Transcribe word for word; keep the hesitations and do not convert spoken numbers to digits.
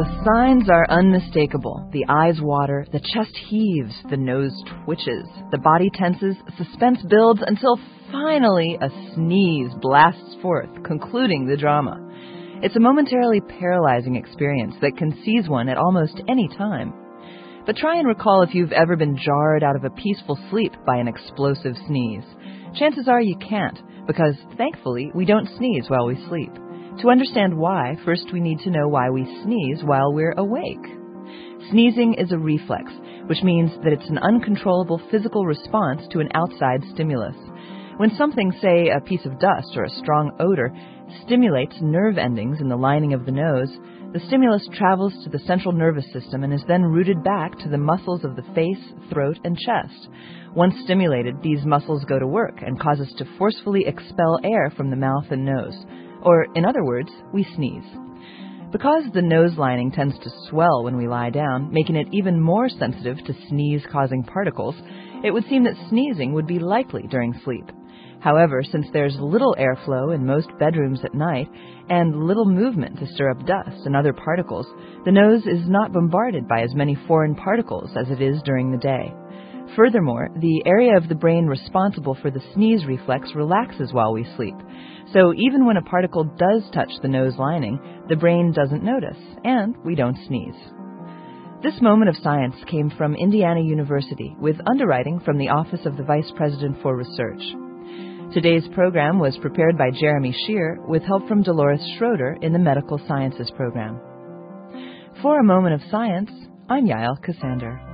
The signs are unmistakable. The eyes water, the chest heaves, the nose twitches, the body tenses, suspense builds until finally a sneeze blasts forth, concluding the drama. It's a momentarily paralyzing experience that can seize one at almost any time. But try and recall if you've ever been jarred out of a peaceful sleep by an explosive sneeze. Chances are you can't, because thankfully we don't sneeze while we sleep. To understand why, first we need to know why we sneeze while we're awake. Sneezing is a reflex, which means that it's an uncontrollable physical response to an outside stimulus. When something, say a piece of dust or a strong odor, stimulates nerve endings in the lining of the nose, the stimulus travels to the central nervous system and is then routed back to the muscles of the face, throat, and chest. Once stimulated, these muscles go to work and cause us to forcefully expel air from the mouth and nose. Or, in other words, we sneeze. Because the nose lining tends to swell when we lie down, making it even more sensitive to sneeze-causing particles, it would seem that sneezing would be likely during sleep. However, since there's little airflow in most bedrooms at night and little movement to stir up dust and other particles, the nose is not bombarded by as many foreign particles as it is during the day. Furthermore, the area of the brain responsible for the sneeze reflex relaxes while we sleep. So even when a particle does touch the nose lining, the brain doesn't notice, and we don't sneeze. This moment of science came from Indiana University, with underwriting from the Office of the Vice President for Research. Today's program was prepared by Jeremy Shear, with help from Dolores Schroeder in the Medical Sciences program. For a Moment of Science, I'm Yael Cassander.